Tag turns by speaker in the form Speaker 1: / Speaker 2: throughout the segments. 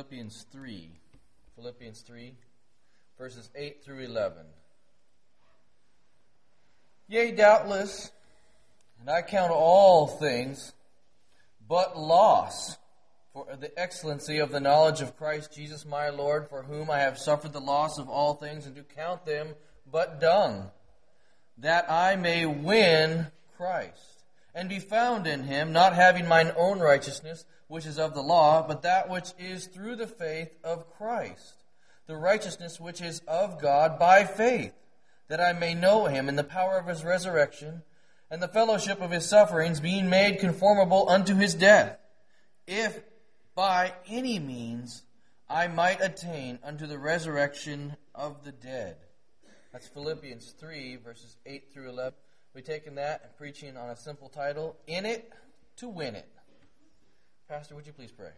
Speaker 1: Philippians 3. Philippians 3, verses 8 through 11. Yea, doubtless, and I count all things but loss for the excellency of the knowledge of Christ Jesus my Lord, for whom I have suffered the loss of all things, and do count them but dung, that I may win Christ, and be found in him, not having mine own righteousness, which is of the law, but that which is through the faith of Christ, the righteousness which is of God by faith, that I may know him in the power of his resurrection, and the fellowship of his sufferings, being made conformable unto his death, if by any means I might attain unto the resurrection of the dead. That's Philippians 3, verses 8 through 11. We've taken that and preaching on a simple title, In It to Win It. Pastor, would you please pray?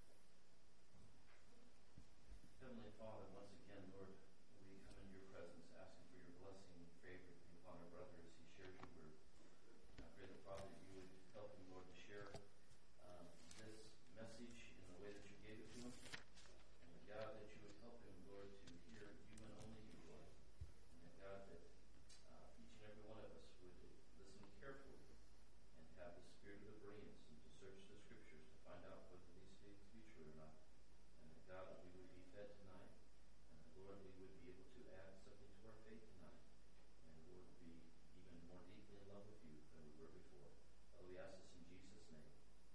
Speaker 2: Heavenly Father, once again, Lord, we come into your presence asking for your blessing and favor upon our brother as he shares your word. I pray that, Father, you would help him, Lord, to share this message in the way that you gave it to him. And God, that you would help him, Lord, to hear you and only you, Lord. And God, that each and every one of us would listen carefully and have the spirit of the brilliance and to search the scriptures to find out whether these things be true or not. And that, God, that we would be fed tonight. And that, Lord, we would be able to add something to our faith tonight. And, Lord, be even more deeply in love with you than we were before. Father, we ask this in Jesus' name.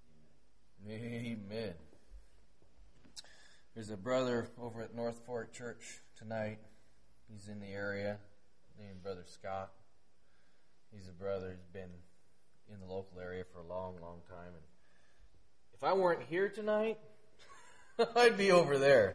Speaker 2: Amen.
Speaker 1: Amen. There's a brother over at North Fork Church tonight. He's in the area, named Brother Scott. He's a brother who's been in the local area for a long, long time. And if I weren't here tonight, I'd be over there.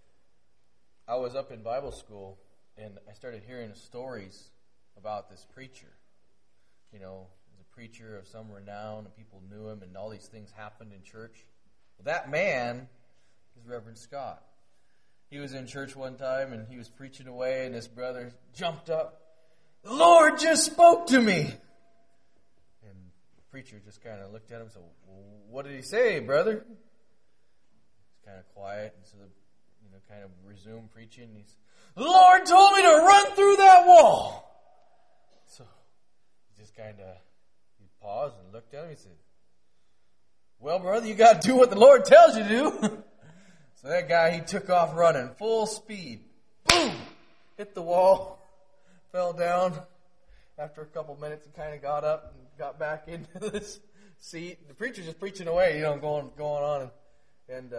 Speaker 1: I was up in Bible school, and I started hearing stories about this preacher. You know, he was a preacher of some renown, and people knew him, and all these things happened in church. Well, that man is Reverend Scott. He was in church one time, and he was preaching away, and this brother jumped up. The Lord just spoke to me. And the preacher just kind of looked at him and said, well, what did he say, brother? He's kind of quiet, and so kind of resumed preaching. The Lord told me to run through that wall. So he just he paused and looked at him. He said, well, brother, you got to do what the Lord tells you to do. So that guy, he took off running, full speed. Boom! Hit the wall, fell down. After a couple minutes, he kind of got up and got back into this seat. The preacher's just preaching away, going on. And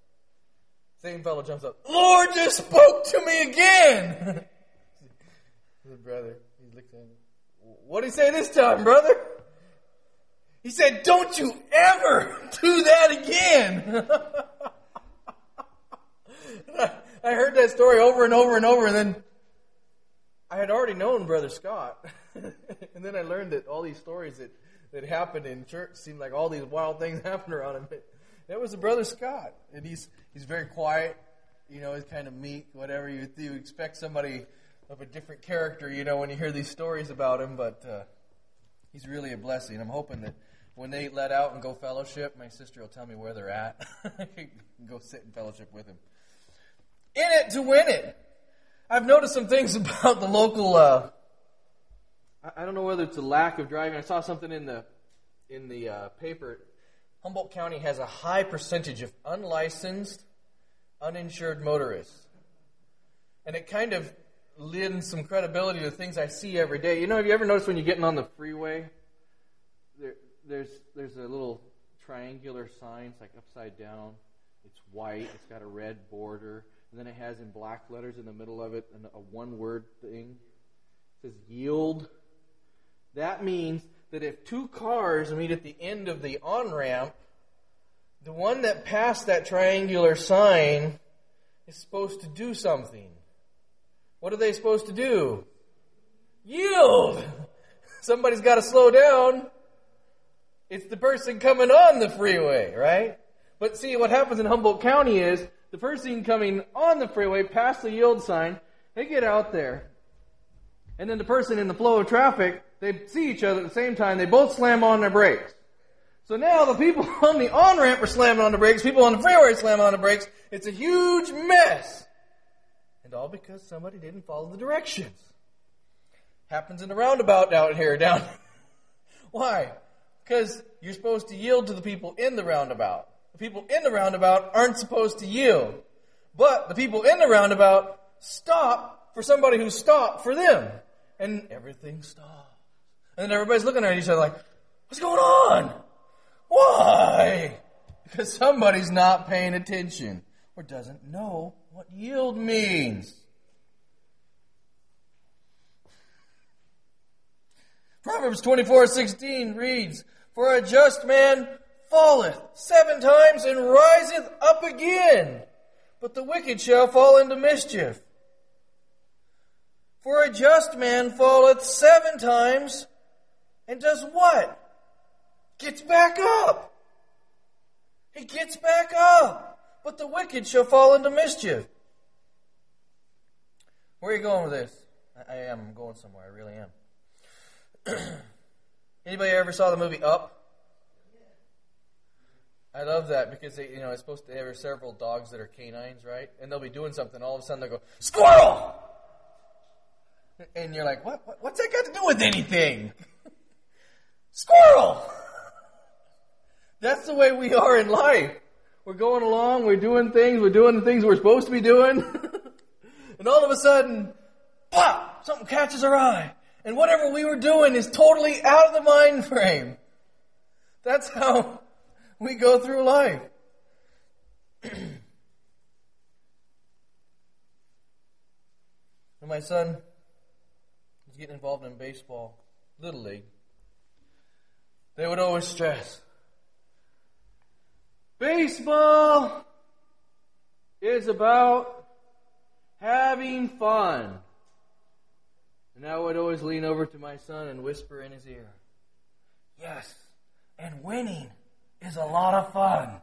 Speaker 1: same fellow jumps up. Lord just spoke to me again! The brother, he looked at him. What did he say this time, brother? He said, don't you ever do that again! I heard that story over and over and over, and then I had already known Brother Scott. And then I learned that all these stories that happened in church seemed like all these wild things happened around him. It was a Brother Scott. And he's very quiet, he's kind of meek, whatever. You expect somebody of a different character, when you hear these stories about him, but he's really a blessing. I'm hoping that when they let out and go fellowship, my sister will tell me where they're at. I can go sit in fellowship with him. In it to win it. I've noticed some things about the local, I don't know whether it's a lack of driving. I saw something in the paper. Humboldt County has a high percentage of unlicensed, uninsured motorists. And it kind of lends some credibility to things I see every day. Have you ever noticed when you're getting on the freeway, there's a little triangular sign, it's like upside down. It's white, it's got a red border, and then it has in black letters in the middle of it a one-word thing. It says yield. That means that if two cars meet at the end of the on-ramp, the one that passed that triangular sign is supposed to do something. What are they supposed to do? Yield! Somebody's got to slow down. It's the person coming on the freeway, right? But see, what happens in Humboldt County is the person coming on the freeway past the yield sign, they get out there. And then the person in the flow of traffic, they see each other at the same time. They both slam on their brakes. So now the people on the on-ramp are slamming on the brakes, people on the freeway are slamming on the brakes. It's a huge mess. And all because somebody didn't follow the directions. Happens in the roundabout out here. Down. Why? Because you're supposed to yield to the people in the roundabout. The people in the roundabout aren't supposed to yield. But the people in the roundabout stop for somebody who stopped for them. And everything stops. And then everybody's looking at each other like, what's going on? Why? Because somebody's not paying attention or doesn't know what yield means. Proverbs 24:16 reads, "For a just man falleth 7 times and riseth up again, but the wicked shall fall into mischief. For a just man falleth 7 times and does what? Gets back up. He gets back up, but the wicked shall fall into mischief." Where are you going with this? I'm going somewhere. I really am. Anybody ever saw the movie Up? I love that because it's supposed to have several dogs that are canines, right? And they'll be doing something. All of a sudden they'll go, "Squirrel!" And you're like, what's that got to do with anything? Squirrel! That's the way we are in life. We're going along, we're doing the things we're supposed to be doing. And all of a sudden, pop! Something catches our eye. And whatever we were doing is totally out of the mind frame. That's how we go through life. When my son was getting involved in baseball, Little League, they would always stress, baseball is about having fun. And I would always lean over to my son and whisper in his ear, "Yes, and winning is a lot of fun."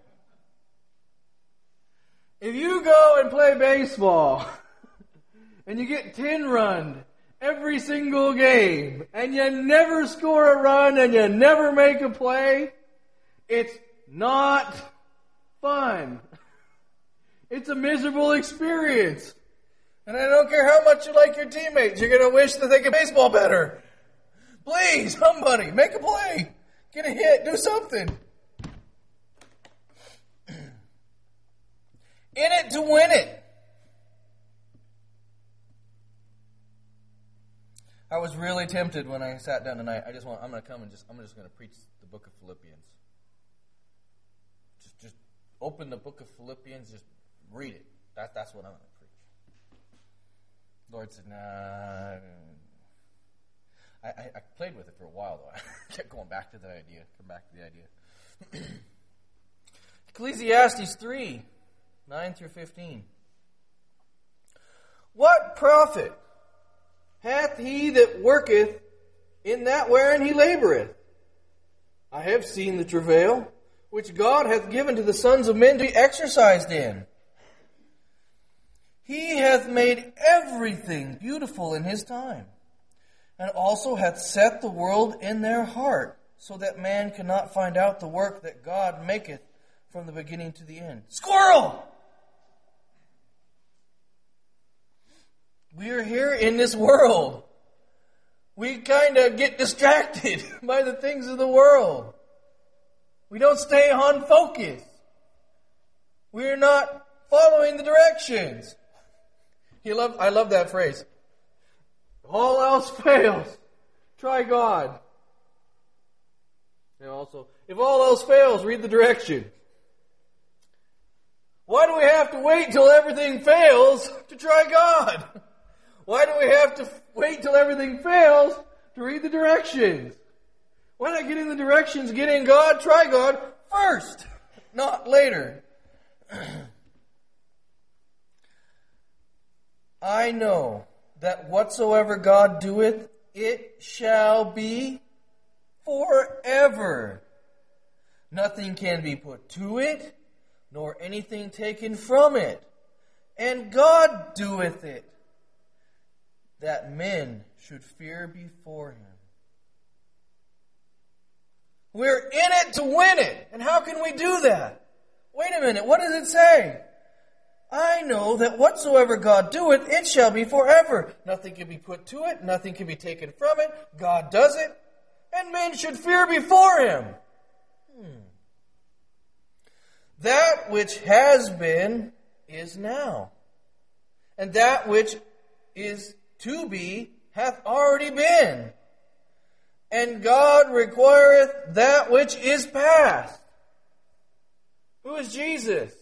Speaker 1: If you go and play baseball and you get 10 runs every single game and you never score a run and you never make a play, it's not fun. It's a miserable experience. And I don't care how much you like your teammates, you're going to wish that they could baseball better. Please, somebody, make a play. Get a hit, do something. In it to win it. I was really tempted when I sat down tonight. I'm going to come and I'm just going to preach the book of Philippians. Just open the book of Philippians, just read it. That's what I'm going to preach. The Lord said, nah. I played with it for a while, though. I kept going back to that idea. Come back to the idea. Ecclesiastes 3, 9 through 15. "What profit hath he that worketh in that wherein he laboureth? I have seen the travail which God hath given to the sons of men to be exercised in. He hath made everything beautiful in his time, and also hath set the world in their heart, so that man cannot find out the work that God maketh from the beginning to the end." Squirrel! We are here in this world. We kind of get distracted by the things of the world. We don't stay on focus. We're not following the directions. I love that phrase. All else fails, try God. And also, if all else fails, read the direction. Why do we have to wait till everything fails to try God? Why do we have to wait till everything fails to read the directions? Why not get in the directions, get in God, try God first, not later? I know that whatsoever God doeth, it shall be forever. Nothing can be put to it, nor anything taken from it. And God doeth it, that men should fear before him. We're in it to win it. And how can we do that? Wait a minute, what does it say? I know that whatsoever God doeth, it shall be forever. Nothing can be put to it, nothing can be taken from it. God does it, and men should fear before Him. That which has been is now, and that which is to be hath already been. And God requireth that which is past. Who is Jesus?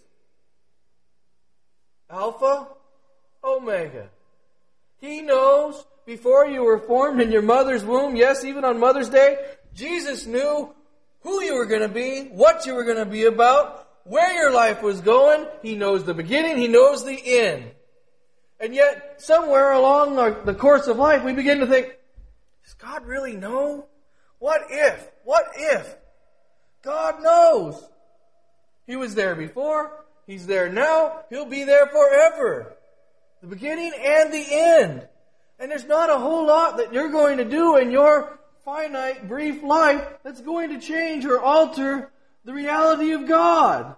Speaker 1: Alpha, Omega. He knows before you were formed in your mother's womb, yes, even on Mother's Day, Jesus knew who you were going to be, what you were going to be about, where your life was going. He knows the beginning, He knows the end. And yet, somewhere along the course of life, we begin to think, does God really know? What if? What if? God knows. He was there before. He's there now. He'll be there forever. The beginning and the end. And there's not a whole lot that you're going to do in your finite, brief life that's going to change or alter the reality of God.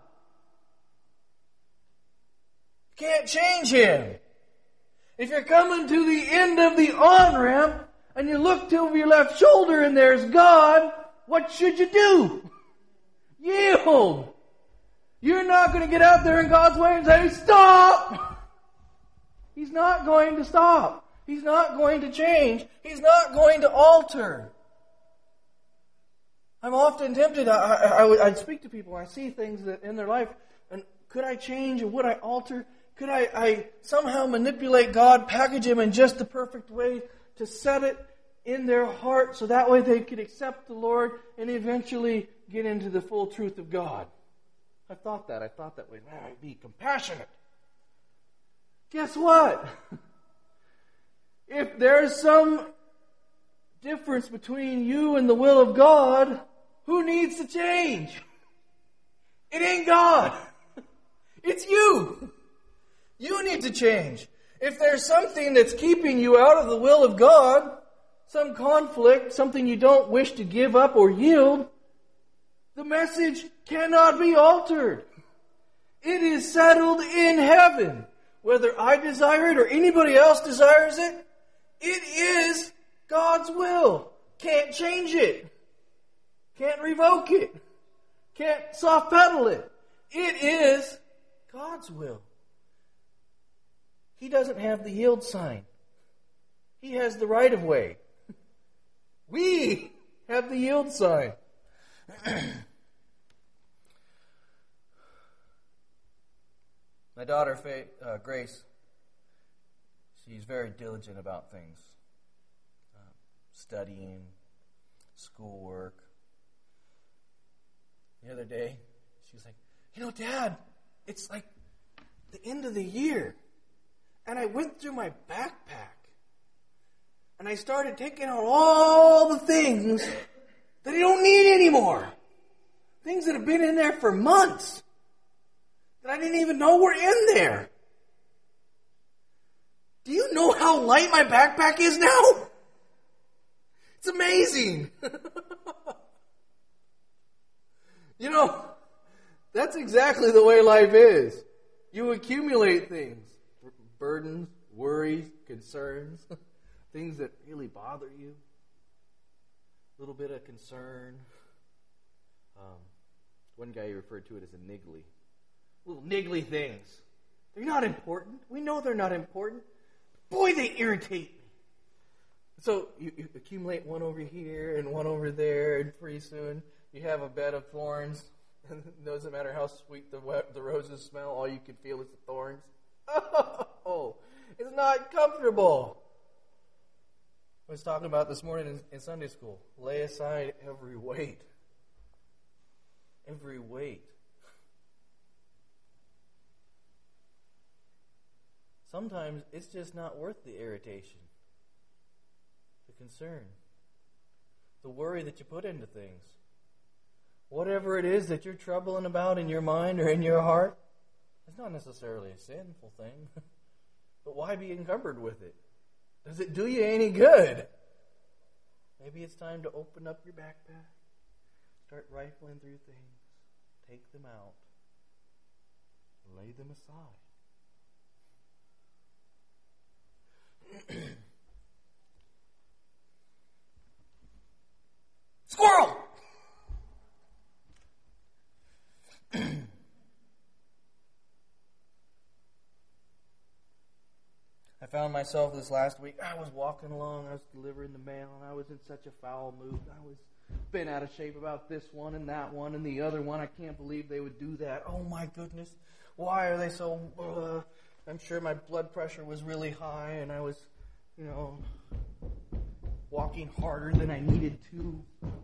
Speaker 1: You can't change Him. If you're coming to the end of the on-ramp and you look over your left shoulder and there's God, what should you do? Yield. You're not going to get out there in God's way and say, stop! He's not going to stop. He's not going to change. He's not going to alter. I'm often tempted. I'd speak to people. I see things that in their life, and could I change or would I alter? Could I somehow manipulate God, package Him in just the perfect way to set it in their heart so that way they could accept the Lord and eventually get into the full truth of God? I thought that way. Man, I'd be compassionate. Guess what? If there's some difference between you and the will of God, who needs to change? It ain't God. It's you. You need to change. If there's something that's keeping you out of the will of God, some conflict, something you don't wish to give up or yield, the message cannot be altered. It is settled in heaven. Whether I desire it or anybody else desires it, it is God's will. Can't change it. Can't revoke it. Can't soft pedal it. It is God's will. He doesn't have the yield sign. He has the right of way. We have the yield sign. My daughter, Grace, she's very diligent about things. Studying, schoolwork. The other day, she was like, Dad, it's like the end of the year. And I went through my backpack. And I started taking out all the things that I don't need anymore. Things that have been in there for months. That I didn't even know were in there. Do you know how light my backpack is now? It's amazing. That's exactly the way life is. You accumulate things. Burdens, worries, concerns, things that really bother you. A little bit of concern. One guy referred to it as a niggly. Little niggly things. They're not important. We know they're not important. Boy, they irritate me. So you accumulate one over here and one over there, and pretty soon you have a bed of thorns. And it doesn't matter how sweet the roses smell, all you can feel is the thorns. Oh, it's not comfortable. I was talking about this morning in Sunday school. Lay aside every weight. Every weight. Sometimes it's just not worth the irritation, the concern, the worry that you put into things. Whatever it is that you're troubling about in your mind or in your heart, it's not necessarily a sinful thing. But why be encumbered with it? Does it do you any good? Maybe it's time to open up your backpack, start rifling through things, take them out, lay them aside. Squirrel! I found myself this last week. I was walking along, I was delivering the mail, and I was in such a foul mood. I was bent out of shape about this one and that one and the other one. I can't believe they would do that. Oh my goodness. Why are they so... I'm sure my blood pressure was really high, and I was, walking harder than I needed to.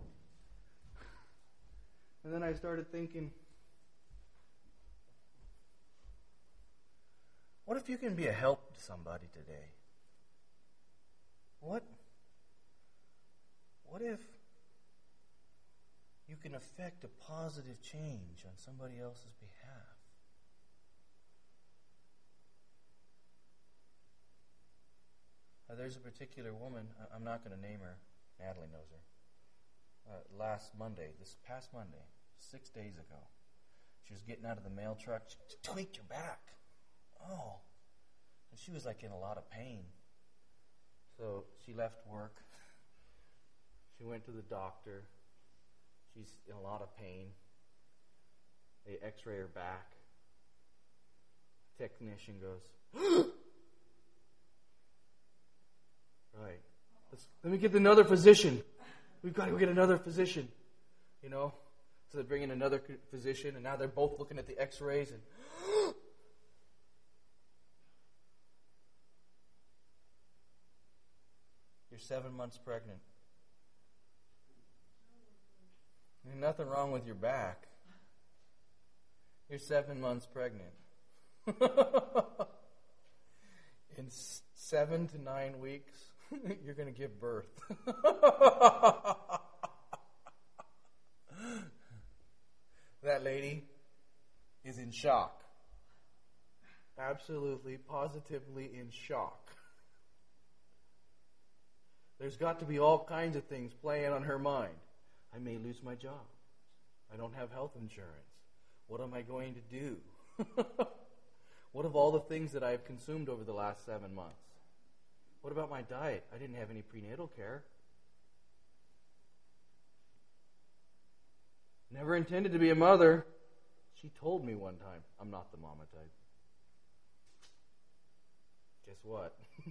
Speaker 1: And then I started thinking, what if you can be a help to somebody today? What if you can affect a positive change on somebody else's behalf? There's a particular woman, I'm not going to name her, Natalie knows her, this past Monday, 6 days ago, she was getting out of the mail truck, she tweaked her back. Oh, and she was like in a lot of pain. So she left work, she went to the doctor, she's in a lot of pain, they x-ray her back, technician goes, right. Let me get another physician. We've got to go get another physician. So they bring in another physician, and now they're both looking at the x-rays, and you're 7 months pregnant. There's nothing wrong with your back. You're 7 months pregnant. In 7 to 9 weeks, you're going to give birth. That lady is in shock. Absolutely, positively in shock. There's got to be all kinds of things playing on her mind. I may lose my job. I don't have health insurance. What am I going to do? What of all the things that I've consumed over the last 7 months? What about my diet? I didn't have any prenatal care. Never intended to be a mother. She told me one time, I'm not the mama type. Guess what?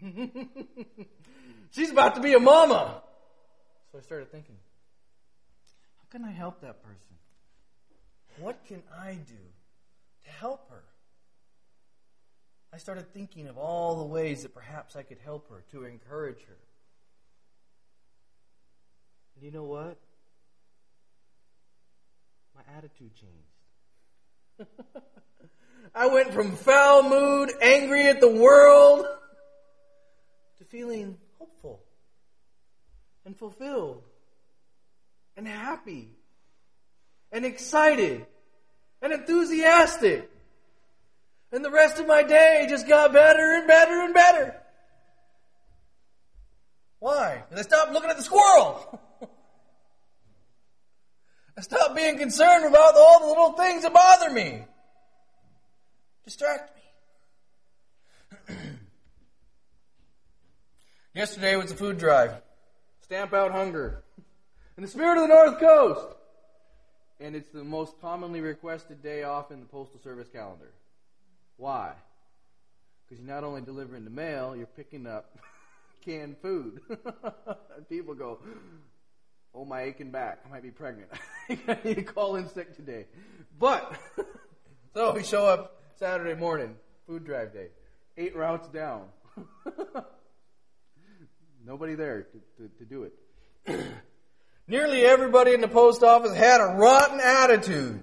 Speaker 1: She's about to be a mama. So I started thinking, how can I help that person? What can I do to help her? I started thinking of all the ways that perhaps I could help her, to encourage her. And you know what? My attitude changed. I went from foul mood, angry at the world, to feeling hopeful and fulfilled and happy and excited and enthusiastic. And the rest of my day just got better and better and better. Why? Because I stopped looking at the squirrel. I stopped being concerned about all the little things that bother me. Distract me. Yesterday was a food drive. Stamp out hunger. In the spirit of the North Coast. And it's the most commonly requested day off in the Postal Service calendar. Why? Because you're not only delivering the mail, you're picking up canned food. And people go, oh, my aching back, I might be pregnant. I need to call in sick today. But, so we show up Saturday morning, food drive day, 8 routes down. Nobody there to do it. Nearly everybody in the post office had a rotten attitude.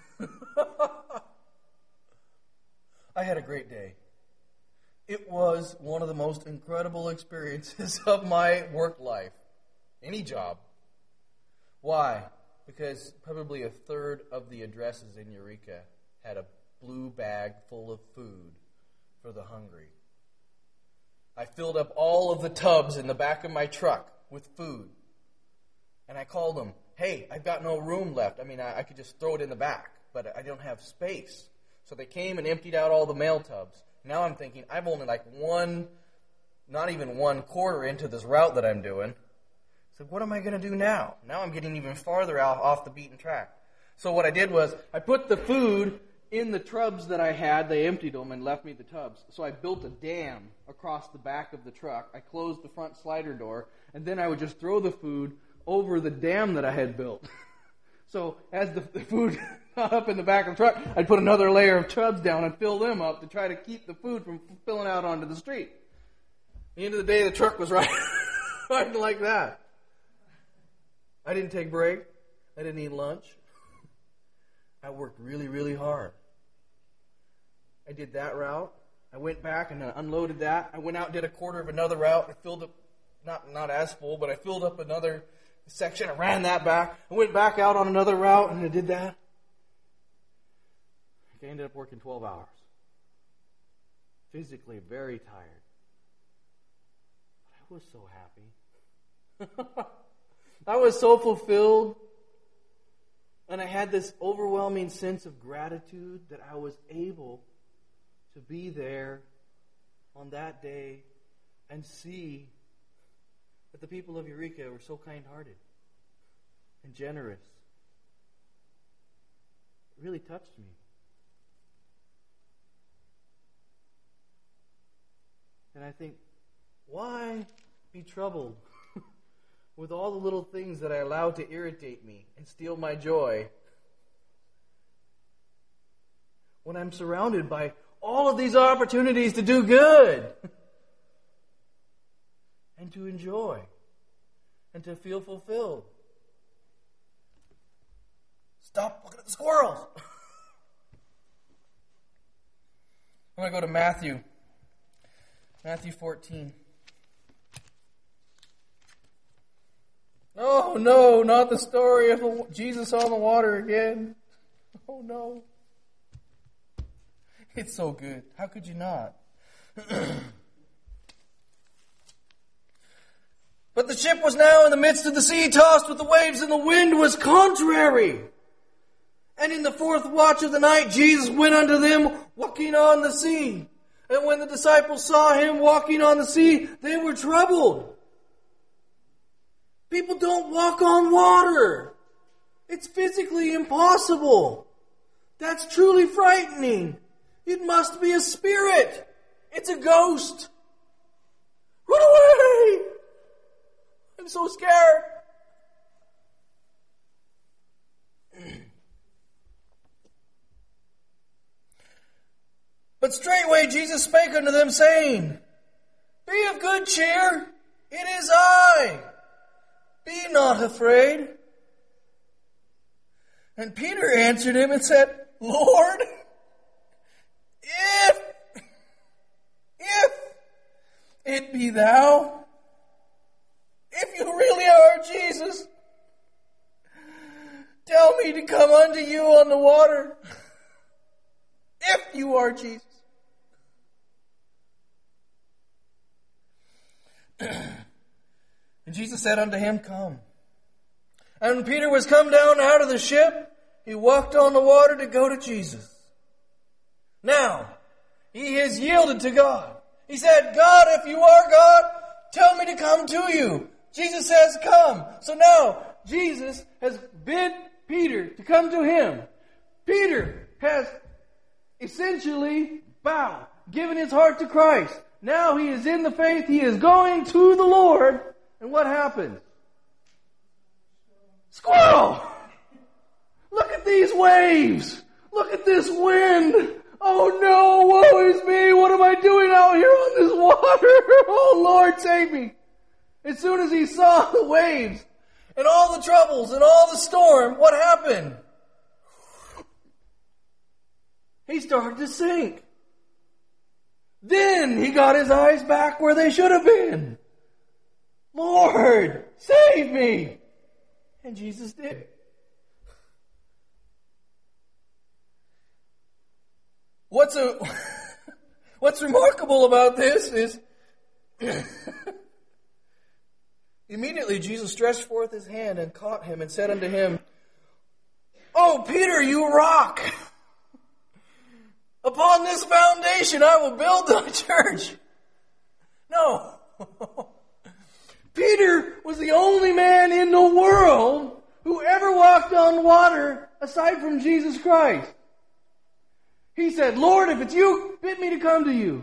Speaker 1: I had a great day. It was one of the most incredible experiences of my work life. Any job. Why? Because probably a third of the addresses in Eureka had a blue bag full of food for the hungry. I filled up all of the tubs in the back of my truck with food. And I called them, hey, I've got no room left. I mean, I could just throw it in the back, but I don't have space. So they came and emptied out all the mail tubs. Now I'm thinking, I'm only like not even 1/4 into this route that I'm doing. So what am I going to do now? Now I'm getting even farther out off the beaten track. So what I did was, I put the food in the tubs that I had. They emptied them and left me the tubs. So I built a dam across the back of the truck. I closed the front slider door, and then I would just throw the food over the dam that I had built. So as the food got up in the back of the truck, I'd put another layer of tubs down and fill them up to try to keep the food from spilling out onto the street. At the end of the day, the truck was riding like that. I didn't take a break. I didn't eat lunch. I worked really, really hard. I did that route. I went back and unloaded that. I went out and did 1/4 of another route. I filled up, not as full, but I filled up another section. I ran that back. I went back out on another route and I did that. I ended up working 12 hours. Physically very tired. But I was so happy. I was so fulfilled. And I had this overwhelming sense of gratitude that I was able to be there on that day and see that the people of Eureka were so kind-hearted and generous. It really touched me. And I think, why be troubled with all the little things that I allow to irritate me and steal my joy when I'm surrounded by all of these opportunities to do good and to enjoy and to feel fulfilled? Stop looking at the squirrels. I'm going to go to Matthew 14. Oh no, not the story of Jesus on the water again. Oh no. It's so good. How could you not? But the ship was now in the midst of the sea, tossed with the waves, and the wind was contrary. And in the 4th watch of the night, Jesus went unto them, walking on the sea. And when the disciples saw him walking on the sea, they were troubled. People don't walk on water. It's physically impossible. That's truly frightening. It must be a spirit. It's a ghost. Run away! I'm so scared. But straightway Jesus spake unto them, saying, Be of good cheer, it is I. Be not afraid. And Peter answered him and said, Lord, if it be thou, if you really are Jesus, tell me to come unto you on the water. If you are Jesus. And Jesus said unto him, Come. And when Peter was come down out of the ship, he walked on the water to go to Jesus. Now, he has yielded to God. He said, God, if you are God, tell me to come to you. Jesus says, come. So now, Jesus has bid Peter to come to him. Peter has essentially bowed, given his heart to Christ. Now he is in the faith. He is going to the Lord. And what happens? Squirrel! Look at these waves! Look at this wind! Oh no, woe is me! What am I doing out here on this water? Oh Lord, save me! As soon as he saw the waves and all the troubles and all the storm, what happened? He started to sink. Then he got his eyes back where they should have been. Lord, save me! And Jesus did. What's What's remarkable about this is Immediately Jesus stretched forth his hand and caught him and said unto him, O Peter, you rock! Upon this foundation I will build thy church. No. Peter was the only man in the world who ever walked on water aside from Jesus Christ. He said, Lord, if it's you, bid me to come to you.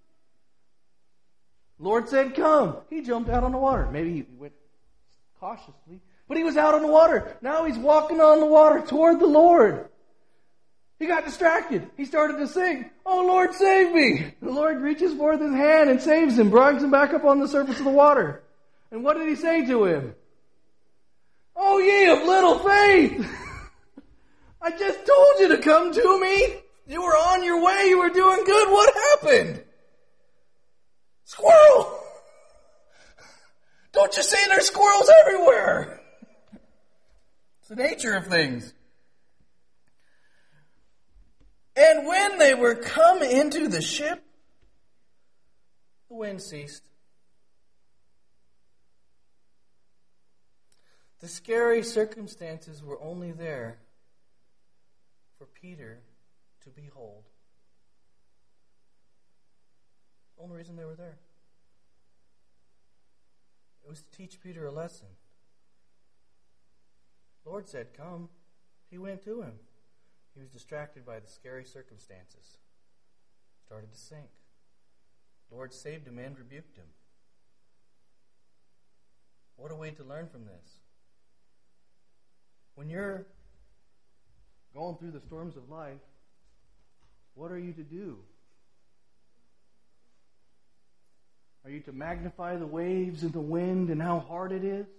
Speaker 1: Lord said, come. He jumped out on the water. Maybe he went cautiously, but he was out on the water. Now he's walking on the water toward the Lord. He got distracted. He started to sing, Oh Lord, save me. The Lord reaches forth his hand and saves him, brings him back up on the surface of the water. And what did he say to him? Oh ye of little faith. I just told you to come to me. You were on your way. You were doing good. What happened? Squirrel! Don't you see there's squirrels everywhere? It's the nature of things. And when they were come into the ship, the wind ceased. The scary circumstances were only there for Peter to behold. The only reason they were there. It was to teach Peter a lesson. The Lord said, come. He went to him. He was distracted by the scary circumstances. Started to sink. The Lord saved him and rebuked him. What a way to learn from this. When you're going through the storms of life, what are you to do? Are you to magnify the waves and the wind and how hard it is?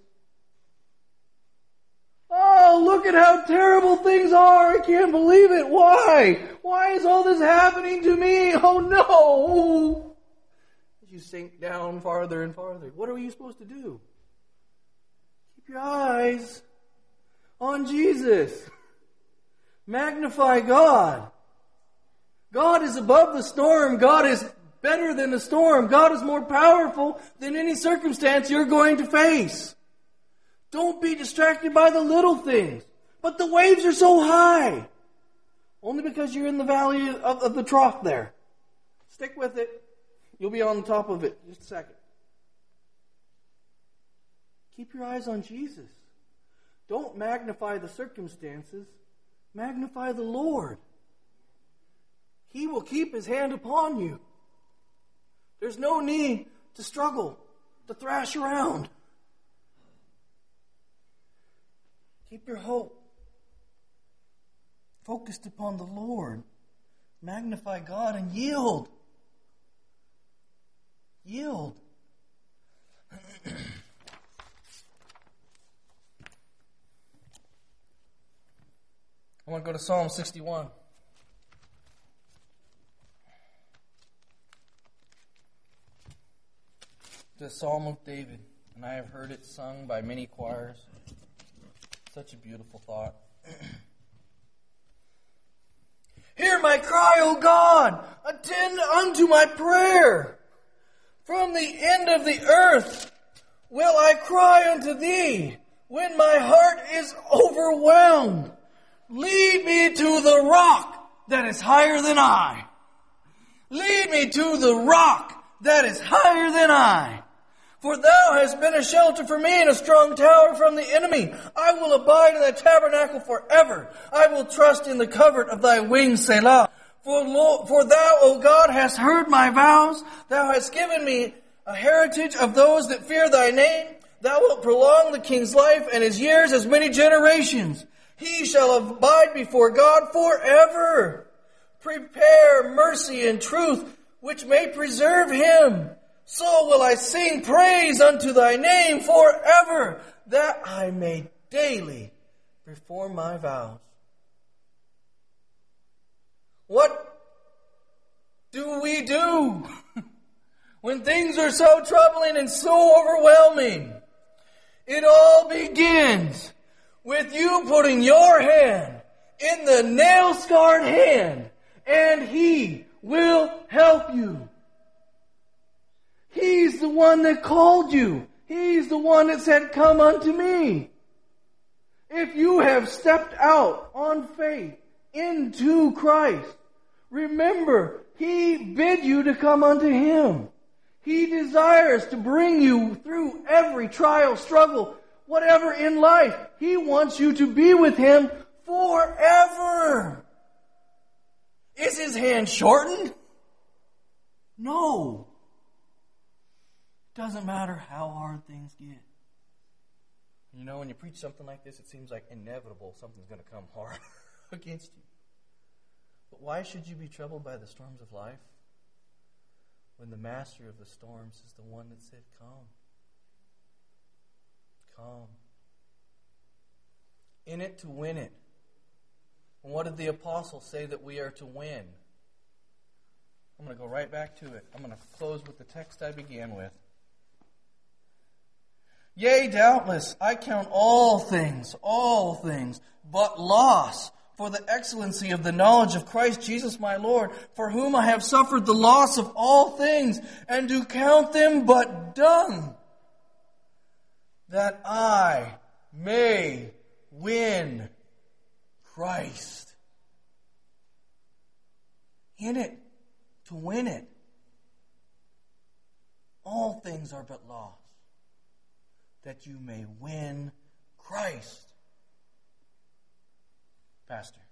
Speaker 1: Oh, look at how terrible things are. I can't believe it. Why? Why is all this happening to me? Oh no. As you sink down farther and farther, what are you supposed to do? Keep your eyes on Jesus. Magnify God. God is above the storm. God is better than the storm. God is more powerful than any circumstance you're going to face. Don't be distracted by the little things. But the waves are so high. Only because you're in the valley of the trough there. Stick with it. You'll be on the top of it in just a second. Keep your eyes on Jesus. Don't magnify the circumstances. Magnify the Lord. He will keep His hand upon you. There's no need to struggle, to thrash around. Keep your hope focused upon the Lord. Magnify God and yield. Yield. I want to go to Psalm 61. The Psalm of David, and I have heard it sung by many choirs. Such a beautiful thought. Hear my cry, O God! Attend unto my prayer! From the end of the earth will I cry unto thee when my heart is overwhelmed. Lead me to the rock that is higher than I. Lead me to the rock that is higher than I. For thou hast been a shelter for me and a strong tower from the enemy. I will abide in thy tabernacle forever. I will trust in the covert of thy wings, Selah. For thou, O God, hast heard my vows. Thou hast given me a heritage of those that fear thy name. Thou wilt prolong the king's life and his years as many generations. He shall abide before God forever. Prepare mercy and truth, which may preserve him. So will I sing praise unto thy name forever, that I may daily perform my vows. What do we do when things are so troubling and so overwhelming? It all begins with you putting your hand in the nail-scarred hand, and He will help you. He's the one that called you. He's the one that said, come unto me. If you have stepped out on faith into Christ, remember, He bid you to come unto Him. He desires to bring you through every trial, struggle, whatever in life. He wants you to be with Him forever. Is His hand shortened? No. Doesn't matter how hard things get. You know, when you preach something like this, it seems like inevitable something's going to come hard against you. But why should you be troubled by the storms of life when the master of the storms is the one that said, come? Come. In it to win it. And what did the apostle say that we are to win? I'm going to go right back to it. I'm going to close with the text I began with. Yea, doubtless, I count all things, but loss for the excellency of the knowledge of Christ Jesus my Lord, for whom I have suffered the loss of all things, and do count them but dung, that I may win Christ. In it, to win it. All things are but loss, that you may win Christ. Pastor.